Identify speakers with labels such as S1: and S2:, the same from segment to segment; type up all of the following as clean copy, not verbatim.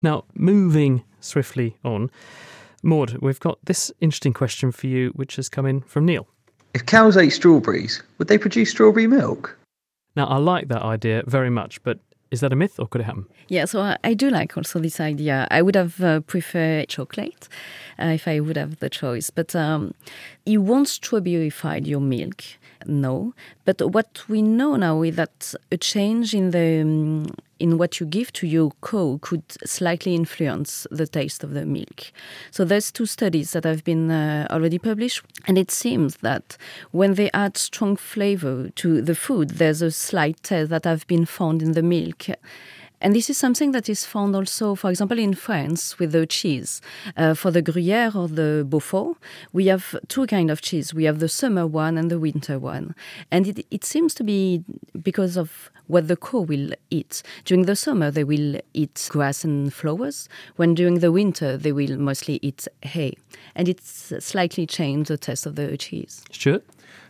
S1: Now, moving swiftly on, Maud, we've got this interesting question for you, which has come in from Neil.
S2: If cows ate strawberries, would they produce strawberry milk?
S1: Now, I like that idea very much, but is that a myth or could it happen?
S3: Yeah, so I do like also this idea. I would have preferred chocolate if I would have the choice. But you won't strawberryify your milk, no. But what we know now is that a change in what you give to your cow could slightly influence the taste of the milk. So there's 2 studies that have been already published, and it seems that when they add strong flavor to the food, there's a slight taste that have been found in the milk. And this is something that is found also, for example, in France with the cheese. For the Gruyère or the Beaufort, we have 2 kinds of cheese. We have the summer one and the winter one. And it seems to be because of what the cow will eat. During the summer, they will eat grass and flowers, when during the winter, they will mostly eat hay. And it's slightly changed the taste of the cheese.
S1: Stuart?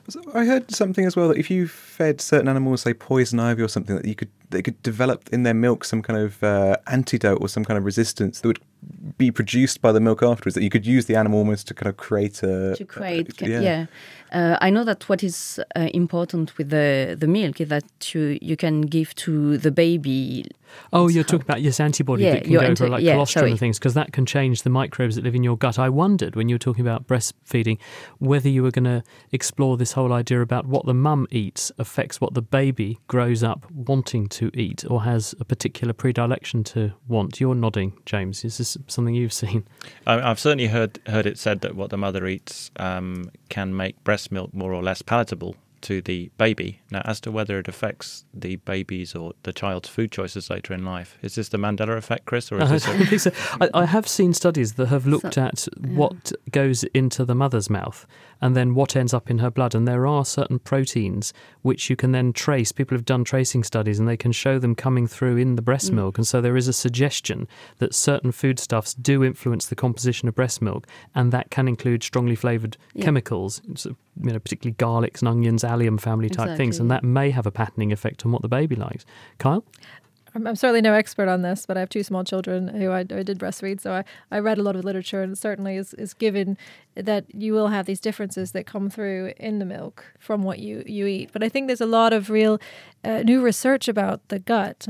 S4: I heard something as well that if you fed certain animals, say poison ivy or something, that they could develop in their milk some kind of antidote or some kind of resistance that would be produced by the milk afterwards, that you could use the animal almost to kind of create a...
S3: Yeah. I know that what is important with the milk is that you can give to the baby...
S1: Oh, you're talking about antibody that can go for like colostrum and things, because that can change the microbes that live in your gut. I wondered when you were talking about breastfeeding whether you were going to explore this whole idea about what the mum eats affects what the baby grows up wanting to eat or has a particular predilection to want. You're nodding, James. Is this something you've seen?
S5: I've certainly heard it said that what the mother eats can make breast milk more or less palatable to the baby. Now, as to whether it affects the baby's or the child's food choices later in life, is this the Mandela effect, Chris? Or is this
S1: I don't think so. I have seen studies that have looked at what goes into the mother's mouth and then what ends up in her blood. And there are certain proteins which you can then trace. People have done tracing studies and they can show them coming through in the breast milk. And so there is a suggestion that certain foodstuffs do influence the composition of breast milk, and that can include strongly flavoured chemicals, particularly garlics and onions, allium family type things, and that may have a patterning effect on what the baby likes. Kyle?
S6: I'm certainly no expert on this, but I have 2 small children who I did breastfeed, so I read a lot of literature, and it certainly is given that you will have these differences that come through in the milk from what you eat. But I think there's a lot of real new research about the gut.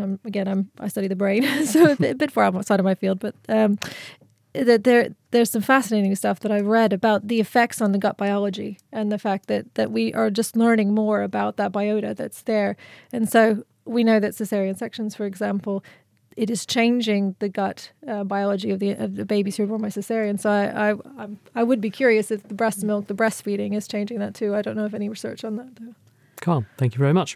S6: I study the brain, so a bit far outside of my field, but that there's some fascinating stuff that I've read about the effects on the gut biology and the fact that we are just learning more about that biota that's there. And so we know that cesarean sections, for example, it is changing the gut biology of the babies who are born by cesarean. So I would be curious if the breast milk, the breastfeeding is changing that too. I don't know of any research on that though.
S1: Carl, thank you very much.